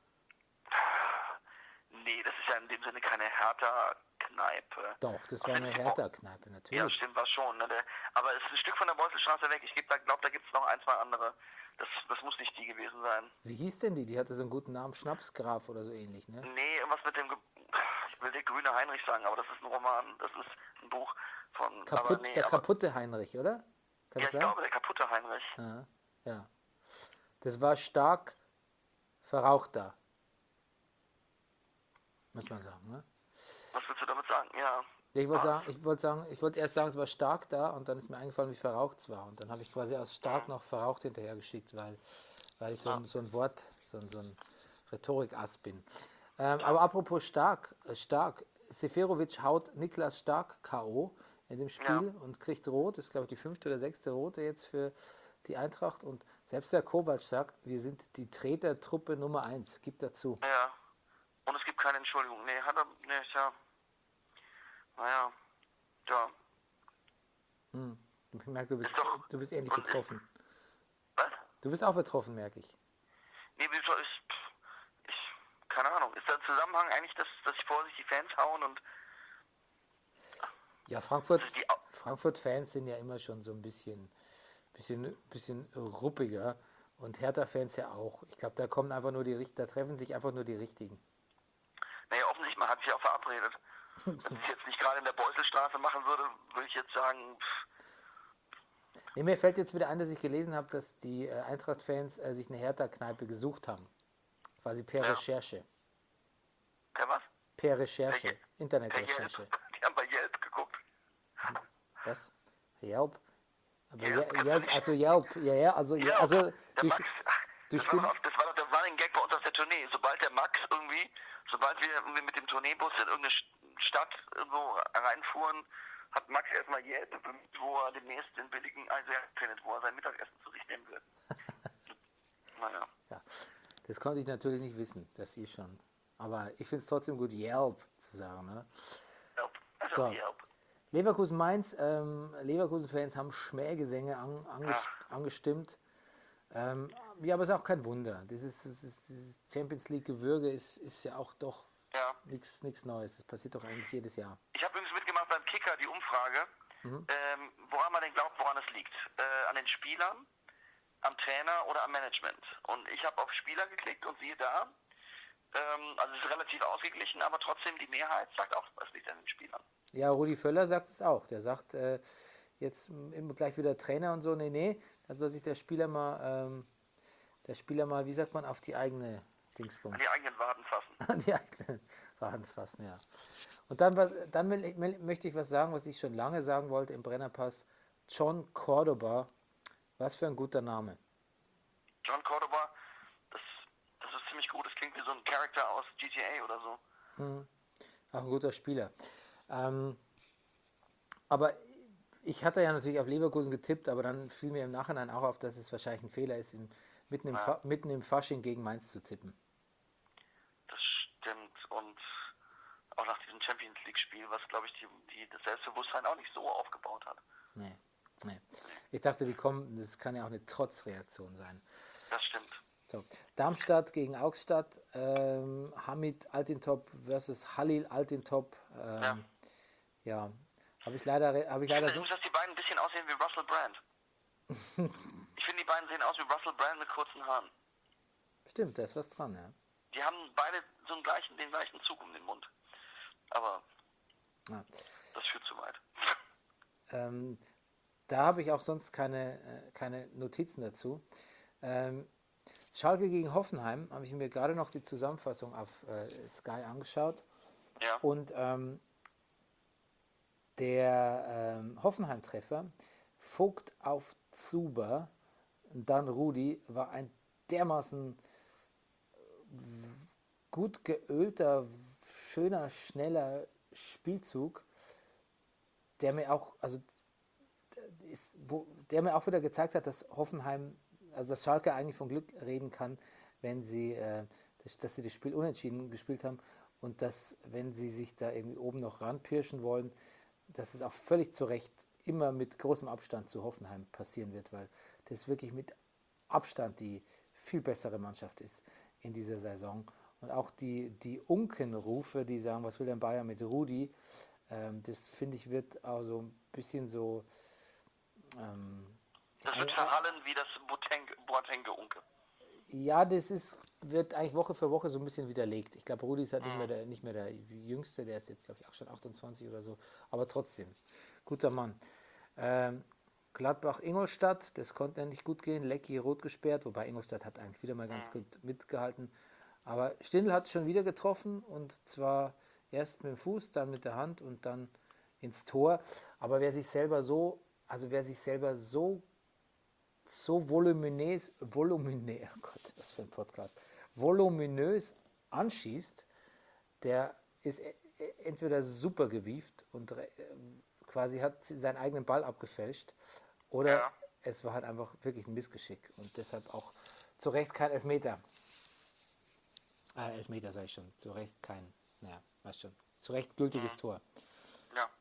Nee, das ist ja in dem Sinne keine Hertha-Kneipe. Doch, das war eine Hertha-Kneipe, Ja, natürlich. stimmt, war schon. Ne? Der, aber es ist ein Stück von der Beutelstraße weg. Ich glaube, da gibt es noch ein, zwei andere. Das, das muss nicht die gewesen sein. Wie hieß denn die? Die hatte so einen guten Namen, Schnapsgraf oder so ähnlich, ne? Nee, irgendwas mit dem... Ge ich will der grüne Heinrich sagen, aber das ist ein Roman. Das ist ein Buch von... Kaputt, aber nee, der aber, kaputte Heinrich, oder? Kann ja, das ich sein? glaube, der kaputte Heinrich. Ja, ja. Das war stark verraucht da. Muss man sagen, ne? Was willst du damit sagen? Ja. Ja, ich wollte sagen, ich wollte sagen, ich wollte erst sagen, es war stark da und dann ist mir eingefallen, wie verraucht es war. Und dann habe ich quasi aus stark noch verraucht hinterhergeschickt, weil, weil ich so ein, so ein Wort, so ein, so ein Rhetorikass bin. Ähm, aber apropos stark, äh, stark, Seferovic haut Niklas Stark K O in dem Spiel Ja. und kriegt rot. Das ist, glaube ich, die fünfte oder sechste rote jetzt für die Eintracht. Und selbst der Kovac sagt, wir sind die Tretertruppe Nummer eins. Gibt dazu. Ja. Und es gibt keine Entschuldigung. Nee, hat er... Nee, ja... Naja. Ja. Ich merke, du bist, Ist doch- du bist ähnlich und- betroffen. Was? Du bist auch betroffen, merke ich. Nee, wieso ist... Ich... Keine Ahnung. Ist da ein Zusammenhang eigentlich, dass, dass ich vor sich die Fans hauen und... Ja, Frankfurt, Also die Au- Frankfurt-Fans sind ja immer schon so ein bisschen, bisschen, bisschen ruppiger und Hertha-Fans ja auch. Ich glaube, da kommen einfach nur die Richt- da treffen sich einfach nur die Richtigen. Naja, offensichtlich, man hat sich auch verabredet. Wenn ich es jetzt nicht gerade in der Beuselstraße machen würde, würde ich jetzt sagen, pff, Nee, mir fällt jetzt wieder ein, dass ich gelesen habe, dass die äh, Eintracht-Fans äh, sich eine Hertha-Kneipe gesucht haben. Quasi per Ja. Recherche. per was? Per Recherche. Per Yelp. Internet-Recherche. Die haben bei Yelp geguckt. Was? Yelp? Aber Yelp, Yelp, Yelp also Yelp, ja, ja, also, ja, also der die, Max, ach, die das, war spielen- doch, das war doch der Running Gag bei uns aus der Tournee. Sobald der Max irgendwie, sobald wir irgendwie mit dem Tourneebus in irgendeine Stadt irgendwo reinfuhren, hat Max erstmal Yelp bemüht, wo er demnächst den billigen Eisern findet, wo er sein Mittagessen zu sich nehmen wird. Naja. ja, das konnte ich natürlich nicht wissen, das ihr schon. Aber ich finde es trotzdem gut, Yelp zu sagen. Ne? Yelp. Also So. Yelp. Leverkusen-Mainz, ähm, Leverkusen-Fans haben Schmähgesänge an, anges angestimmt. Ähm, ja, aber es ist auch kein Wunder. Dieses, dieses, dieses Champions League-Gewürge ist, ist ja auch doch Ja. nichts Neues. Das passiert doch eigentlich jedes Jahr. Ich habe übrigens mitgemacht beim Kicker die Umfrage, ähm, woran man denn glaubt, woran es liegt. Äh, an den Spielern, am Trainer oder am Management. Und ich habe auf Spieler geklickt und siehe da, ähm, also es ist relativ ausgeglichen, aber trotzdem die Mehrheit sagt auch, es liegt an den Spielern. Ja, Rudi Völler sagt es auch. Der sagt äh, jetzt immer gleich wieder Trainer und so. Nee, nee, da soll sich der Spieler mal, ähm, der Spieler mal, wie sagt man, auf die eigene Dingsbums. An die eigenen Waden fassen. an die eigene Wand fassen, ja. Und dann, was, dann will, ich- will, möchte ich was sagen, was ich schon lange sagen wollte im Brennerpass. John Cordoba, was für ein guter Name. John Cordoba, das, das ist ziemlich gut. Das klingt wie so ein Charakter aus G T A oder so. Auch ein guter Spieler. Ähm, aber ich hatte ja natürlich auf Leverkusen getippt, aber dann fiel mir im Nachhinein auch auf, dass es wahrscheinlich ein Fehler ist, in, mitten, im Fa- mitten im Fasching gegen Mainz zu tippen. Das stimmt. Und auch nach diesem Champions League-Spiel, was, glaube ich, die, die, das Selbstbewusstsein auch nicht so aufgebaut hat. Nee, nee. Ich dachte, die kommen, das kann ja auch eine Trotzreaktion sein. Das stimmt. So, Darmstadt gegen Augstadt, ähm, Hamid Altintop versus Halil Altintop. Ähm, Ja. ja, habe ich leider, habe ich leider Ich so. finde, dass die beiden ein bisschen aussehen wie Russell Brand. Ich finde, die beiden sehen aus wie Russell Brand mit kurzen Haaren. Stimmt, da ist was dran, ja. Die haben beide so einen gleichen, den gleichen Zug um den Mund. Aber Ja. das führt zu weit. Ähm, da habe ich auch sonst keine, äh, keine Notizen dazu. Ähm, Schalke gegen Hoffenheim habe ich mir gerade noch die Zusammenfassung auf äh, Sky angeschaut. Ja. Und ähm, der ähm, Hoffenheim-Treffer, Vogt auf Zuber und dann Rudi, war ein dermaßen gut geölter, schöner, schneller Spielzug, der mir auch, also ist, wo, der mir auch wieder gezeigt hat, dass Hoffenheim, also dass Schalke eigentlich von Glück reden kann, wenn sie, äh, dass, dass sie das Spiel unentschieden gespielt haben und dass, wenn sie sich da irgendwie oben noch ranpirschen wollen, dass es auch völlig zu Recht immer mit großem Abstand zu Hoffenheim passieren wird, weil das wirklich mit Abstand die viel bessere Mannschaft ist in dieser Saison. Und auch die, die Unkenrufe, die sagen, was will denn Bayern mit Rudi, ähm, das finde ich wird auch so ein bisschen so ähm, Das wird verhallen wie das Boateng- Boateng-Unke. ja, das ist, wird eigentlich Woche für Woche so ein bisschen widerlegt. Ich glaube, Rudi ist halt nicht mehr der, nicht mehr der Jüngste, der ist jetzt, glaube ich, auch schon achtundzwanzig oder so. Aber trotzdem, guter Mann. Ähm, Gladbach-Ingolstadt, das konnte nicht gut gehen. Lecki rot gesperrt, wobei Ingolstadt hat eigentlich wieder mal ganz gut mitgehalten. Aber Stindl hat schon wieder getroffen und zwar erst mit dem Fuß, dann mit der Hand und dann ins Tor. Aber wer sich selber so, also wer sich selber so so voluminös, voluminös, oh Gott, was für ein Podcast, voluminös anschießt, der ist e- e- entweder super gewieft und re- quasi hat seinen eigenen Ball abgefälscht oder Ja. es war halt einfach wirklich ein Missgeschick und deshalb auch zu Recht kein Elfmeter. Äh, Elfmeter sage ich schon, zu Recht kein, naja, weißt schon, zu Recht gültiges Tor. Ja.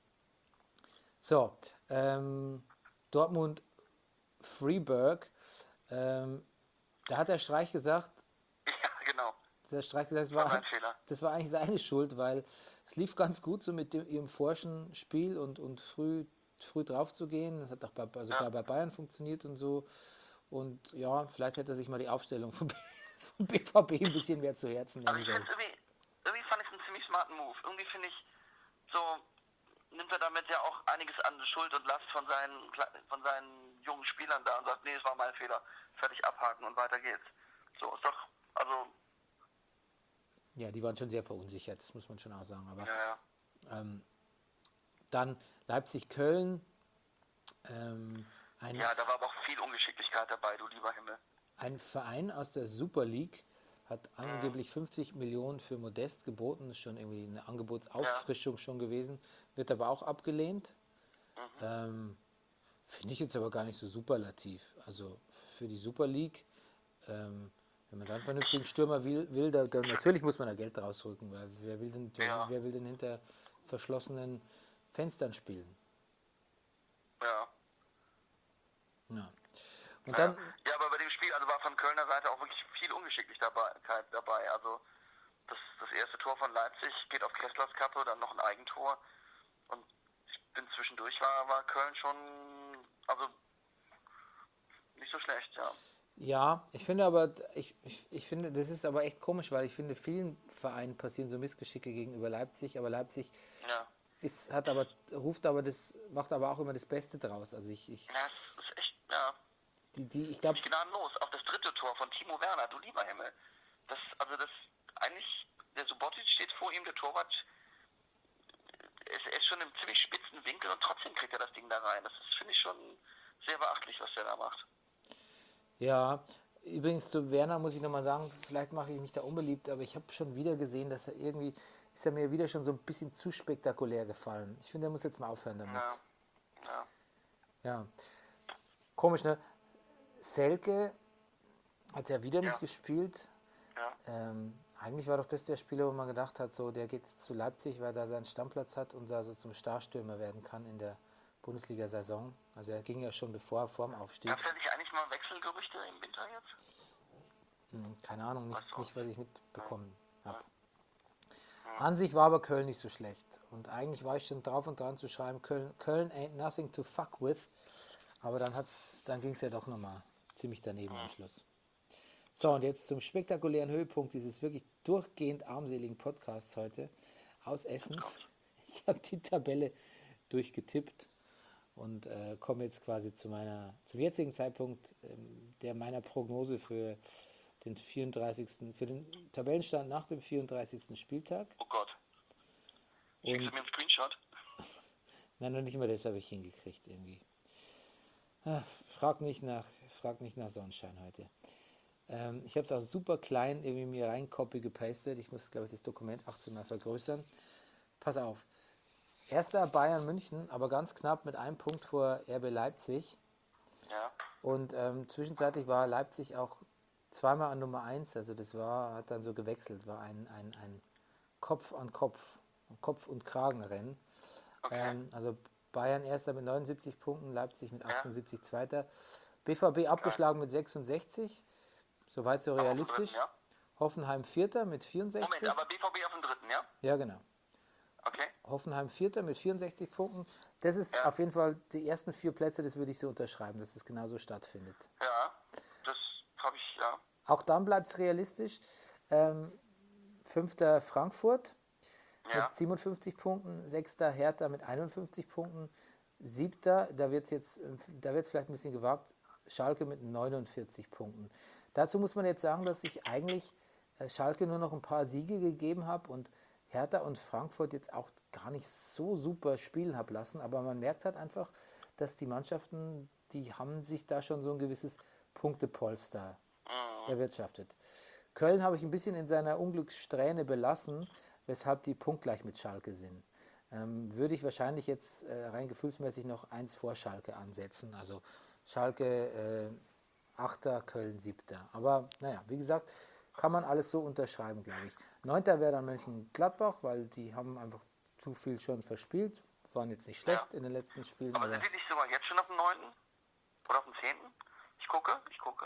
So, ähm, Dortmund Freiburg, ähm, da hat der Streich gesagt, Ja, genau. der Streich gesagt, das War war, sein Fehler. das war eigentlich seine Schuld, weil es lief ganz gut so mit dem, ihrem forschen Spiel und, und früh, früh drauf zu gehen. Das hat auch bei, also sogar bei Bayern funktioniert und so. Und ja, vielleicht hätte er sich mal die Aufstellung vom, vom B V B ein bisschen mehr zu Herzen Aber nehmen ich sollen. finde irgendwie, irgendwie fand ich es einen ziemlich smarten Move. Irgendwie finde ich, so nimmt er damit ja auch einiges an Schuld und Last von seinen, Kle- von seinen jungen Spielern da und sagt, nee, es war mein Fehler, fertig abhaken und weiter geht's. So, ist doch, also, Ja, die waren schon sehr verunsichert, das muss man schon auch sagen. Aber ja, ja. ähm, dann Leipzig-Köln, ähm, ein, Ja, da war aber auch viel Ungeschicklichkeit dabei, du lieber Himmel. ein Verein aus der Super League hat angeblich fünfzig Millionen für Modest geboten, ist schon irgendwie eine Angebotsauffrischung schon gewesen, wird aber auch abgelehnt. Ähm, Finde ich jetzt aber gar nicht so superlativ. Also für die Super League, ähm, wenn man dann einen vernünftigen Stürmer will, will da, da, natürlich muss man da Geld rausrücken, weil wer will denn, wer, Ja. wer will denn hinter verschlossenen Fenstern spielen? Ja. Ja. Und dann, Ja, aber bei dem Spiel also war von Kölner Seite auch wirklich viel Ungeschicklichkeit dabei. Also das, das erste Tor von Leipzig geht auf Kesslers Kappe, dann noch ein Eigentor. Und ich bin zwischendurch war, war Köln schon, also nicht so schlecht, ja. ja, ich finde aber, ich, ich, ich finde, das ist aber echt komisch, weil ich finde, vielen Vereinen passieren so Missgeschicke gegenüber Leipzig, aber Leipzig Ja, ist, hat aber, ruft aber das, macht aber auch immer das Beste draus. Also ich, ich, ja es ist echt, ja, die, die, ich glaube, nicht gnadenlos. Auch das dritte Tor von Timo Werner, du lieber Himmel. Das, also das, eigentlich der Subotic steht vor ihm, der Torwart ist, er ist schon im ziemlich spitzen Winkel und trotzdem kriegt er das Ding da rein. Das ist, finde ich, schon sehr beachtlich, was der da macht. Ja, übrigens zu Werner muss ich nochmal sagen, vielleicht mache ich mich da unbeliebt, aber ich habe schon wieder gesehen, dass er irgendwie, ist er mir wieder schon so ein bisschen zu spektakulär gefallen. Ich finde, er muss jetzt mal aufhören damit. Ja, ja. Ja. Komisch, ne? Selke hat ja wieder nicht Ja. gespielt. Ja. Ähm, eigentlich war doch das der Spieler, wo man gedacht hat, so der geht jetzt zu Leipzig, weil er seinen Stammplatz hat und da so zum Starstürmer werden kann in der Bundesliga-Saison. Also er ging ja schon bevor, vor dem Aufstieg. Gab es ja nicht eigentlich mal Wechselgerüchte im Winter jetzt? Hm, keine Ahnung, nicht, Weißt du nicht was ich mitbekommen habe. Ja. An sich war aber Köln nicht so schlecht. Und eigentlich war ich schon drauf und dran zu schreiben, Köln, Köln ain't nothing to fuck with. Aber dann, hat's, dann ging es ja doch nochmal ziemlich daneben am Schluss. So, und jetzt zum spektakulären Höhepunkt dieses wirklich durchgehend armseligen Podcasts heute aus Essen. Ich habe die Tabelle durchgetippt und äh, komme jetzt quasi zu meiner, zum jetzigen Zeitpunkt ähm, der meiner Prognose für den vierunddreißigsten für den Tabellenstand nach dem vierunddreißigsten Spieltag. Oh Gott. Schickst du Und mir einen Screenshot? nein, noch nicht mal das habe ich hingekriegt irgendwie. Ah, frag nicht nach, frag nicht nach Sonnenschein heute. Ähm, ich habe es auch super klein irgendwie mir rein copy gepastet. Ich muss, glaube ich, das Dokument achtzehn Mal vergrößern. Pass auf. Erster Bayern München, aber ganz knapp mit einem Punkt vor R B Leipzig. Ja. Und ähm, zwischenzeitlich war Leipzig auch zweimal an Nummer eins. Also das war, hat dann so gewechselt, war ein, ein, ein Kopf an Kopf, Kopf- und Kragenrennen. Okay. Ähm, also Bayern erster mit neunundsiebzig Punkten, Leipzig mit achtundsiebzig zweiter. B V B abgeschlagen mit sechsundsechzig, soweit so Aber auf dem realistisch. dritten, ja? Hoffenheim vierter mit vierundsechzig. Moment, aber B V B auf dem dritten, ja? Ja, genau. Okay. Hoffenheim vierter mit vierundsechzig Punkten. Das ist Ja. auf jeden Fall die ersten vier Plätze, das würde ich so unterschreiben, dass es genauso stattfindet. Ja, das habe ich, ja. Auch dann bleibt es realistisch. Ähm, Fünfter Frankfurt Ja. mit siebenundfünfzig Punkten, sechster Hertha mit einundfünfzig Punkten, siebter, da wird es jetzt, da wird es vielleicht ein bisschen gewagt, Schalke mit neunundvierzig Punkten. Dazu muss man jetzt sagen, dass ich eigentlich äh, Schalke nur noch ein paar Siege gegeben habe und Hertha und Frankfurt jetzt auch gar nicht so super spielen habe lassen, aber man merkt halt einfach, dass die Mannschaften, die haben sich da schon so ein gewisses Punktepolster erwirtschaftet. Köln habe ich ein bisschen in seiner Unglückssträhne belassen, weshalb die punktgleich mit Schalke sind. Ähm, würde ich wahrscheinlich jetzt äh, rein gefühlsmäßig noch eins vor Schalke ansetzen. Also Schalke äh, achter, Köln siebter. Aber naja, wie gesagt, kann man alles so unterschreiben, glaube ich. neunter wäre dann Mönchengladbach, weil die haben einfach zu viel schon verspielt. Waren jetzt nicht schlecht Ja. in den letzten Spielen. Aber Aber sind die nicht sogar jetzt schon auf dem neunten? Oder auf dem zehnten? Ich gucke, ich gucke.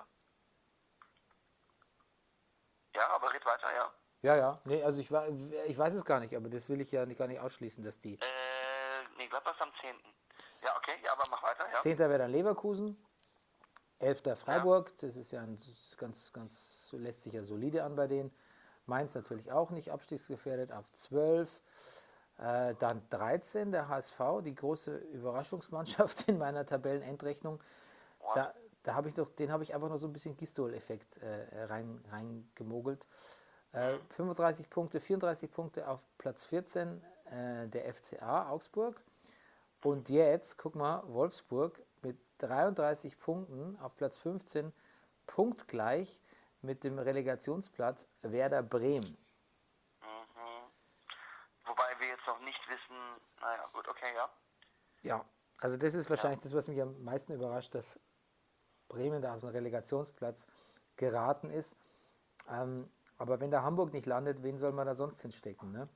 Ja, aber red weiter, ja. ja, ja, nee, also ich, war, ich weiß es gar nicht, aber das will ich ja nicht, gar nicht ausschließen, dass die Äh, nee, Gladbach ist am zehnten. Ja, okay, ja, aber mach weiter, ja. zehnter wäre dann Leverkusen, elfter Freiburg, das ist ja ein ganz, ganz, lässt sich ja solide an bei denen. Mainz natürlich auch nicht abstiegsgefährdet auf zwölf. Äh, dann dreizehn, der H S V, die große Überraschungsmannschaft in meiner Tabellenendrechnung. Da, da habe ich doch, den habe ich einfach noch so ein bisschen Gistol-Effekt äh, rein, reingemogelt. Äh, fünfunddreißig Punkte, vierunddreißig Punkte auf Platz vierzehn, äh, der F C A Augsburg. Und jetzt, guck mal, Wolfsburg mit dreiunddreißig Punkten auf Platz fünfzehn, punktgleich mit dem Relegationsplatz Werder Bremen. Wobei wir jetzt noch nicht wissen, naja, gut, okay, ja. Ja, also das ist wahrscheinlich das, was mich am meisten überrascht, dass Bremen da auf so einen Relegationsplatz geraten ist. Ähm, aber wenn da Hamburg nicht landet, wen soll man da sonst hinstecken, ne?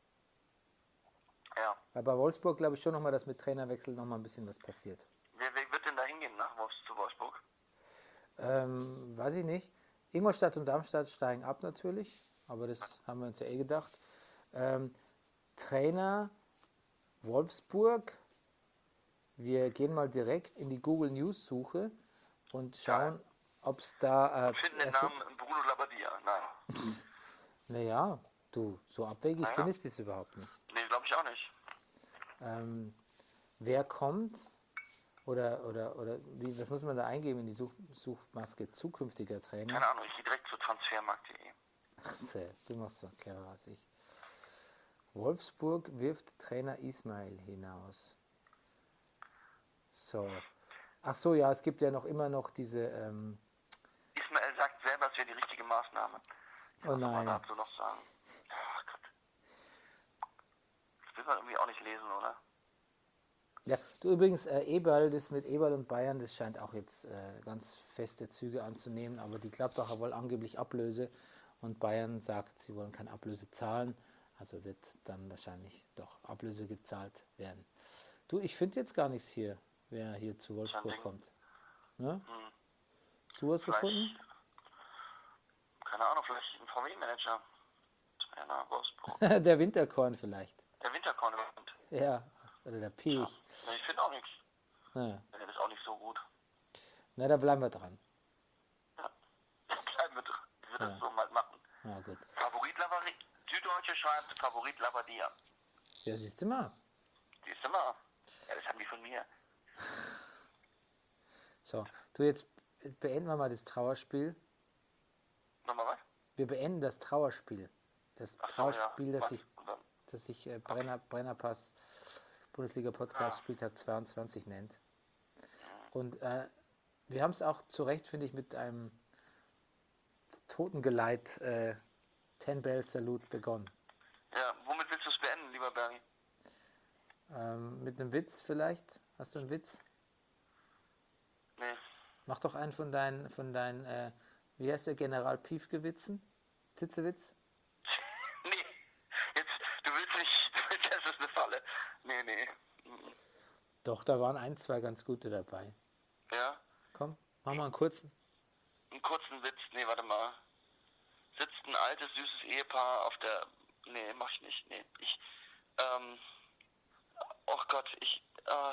Ja. Weil bei Wolfsburg glaube ich schon nochmal, dass mit Trainerwechsel nochmal ein bisschen was passiert. Wer, wer wird denn da hingehen nach Wolfs zu Wolfsburg? Ähm, weiß ich nicht. Ingolstadt und Darmstadt steigen ab natürlich, aber das haben wir uns ja eh gedacht. Ähm, Trainer Wolfsburg. Wir gehen mal direkt in die Google News Suche und schauen, ob es da... Äh, Finden den erste- Namen Bruno Labbadia. Nein. Naja, du, so abwegig Naja. findest du es überhaupt nicht. Nee, glaube ich auch nicht. Ähm, wer kommt oder, oder, oder wie, was muss man da eingeben in die Such, Suchmaske? Zukünftiger Trainer. Keine Ahnung, ich gehe direkt zu transfermarkt punkt de. Ach, so, du machst so clever als ich. Wolfsburg wirft Trainer Ismail hinaus. So. Ach so, ja, es gibt ja noch immer noch diese... Ähm, Ismail sagt selber, es wäre die richtige Maßnahme. oh Was soll man nein. dazu noch sagen? Ach Gott. Das will man irgendwie auch nicht lesen, oder? Ja, du übrigens, äh, Eberl, das mit Eberl und Bayern, das scheint auch jetzt äh, ganz feste Züge anzunehmen, aber die Gladbacher wollen angeblich Ablöse und Bayern sagt, sie wollen keine Ablöse zahlen, also wird dann wahrscheinlich doch Ablöse gezahlt werden. Du, ich finde jetzt gar nichts hier, wer hier zu Wolfsburg Ding. kommt. Ne? Hm. Hast du was Vielleicht- gefunden? Keine Ahnung, vielleicht ein V W-Manager. Trainer Wolfsburg. Der Winterkorn vielleicht. Der Winterkorn. Ja, oder der Piech. Ja, ich finde auch nichts. Ja. Der ist auch nicht so gut. Na, da bleiben wir dran. Bleiben wir dran. Ich würde Ja. das so mal machen. Ja, gut. Favorit Lavadi. Süddeutsche schreibt Favorit Lavadia. Ja, siehst du mal. Siehst du mal. Ja, das haben die von mir. So, du, jetzt beenden wir mal das Trauerspiel. Nochmal was? Wir beenden das Trauerspiel. Das Ach so, Trauerspiel, ja. das Was? sich, Und dann- das sich äh, Brenner, Brennerpass Bundesliga Podcast Spieltag zweiundzwanzig nennt. Und äh, wir haben es auch zu Recht, finde ich, mit einem Totengeleit äh, Ten Bell Salute begonnen. Ja, womit willst du es beenden, lieber Bernie? Ähm, mit einem Witz vielleicht? Hast du einen Witz? Nee. Mach doch einen von deinen, von deinen äh, wie heißt der, General Piefke-Witzen? Zitzewitz? Nee. Jetzt, du willst nicht, du willst, das ist eine Falle. Nee, nee. Mhm. Doch, da waren ein, zwei ganz gute dabei. Ja, Komm, mach mal einen kurzen. einen kurzen Witz. Nee, warte mal. Sitzt ein altes, süßes Ehepaar auf der... Nee, mach ich nicht. Nee, ich... Ähm... Oh Gott, ich... Äh,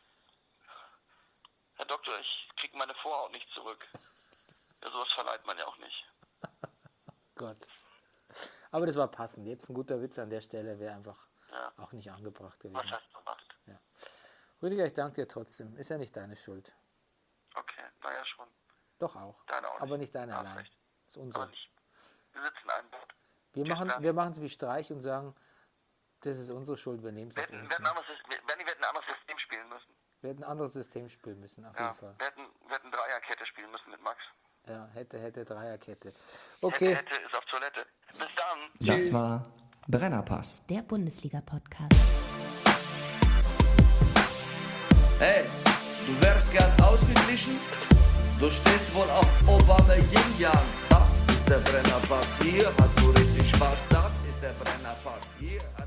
Herr Doktor, ich krieg meine Vorhaut nicht zurück. Ja, sowas verleiht man ja auch nicht. Gott. Aber das war passend. Jetzt ein guter Witz an der Stelle wäre einfach Ja. auch nicht angebracht gewesen. Was hast du gemacht? Rüdiger, ich danke dir trotzdem. Ist ja nicht deine Schuld. Okay, naja schon. Doch auch. Deine auch Aber nicht. nicht deine Ja, allein. vielleicht. Das ist Aber unsere. nicht. Wir sitzen in einem Boot. Wir Tschüss, machen Bernie. wir machen es wie Streich und sagen, das ist unsere Schuld, wir nehmen es Wir auf hätten, uns. wir, hätten Ne? anderes, wir, Bernie, wir hätten ein anderes System spielen müssen. Wir hätten ein anderes System spielen müssen, auf Ja, jeden Fall. wir hätten, wir hätten Dreierkette spielen müssen mit Max. Ja, hätte, hätte, Dreierkette. Hätte, Okay, hätte ist auf Toilette. Bis dann. Das war Brennerpass. Der Bundesliga-Podcast. Hey, du wärst gern ausgeglichen? Du stehst wohl auf Obama Yin Yang. Das ist der Brennerpass. Hier hast du richtig Spaß. Das ist der Brennerpass. Hier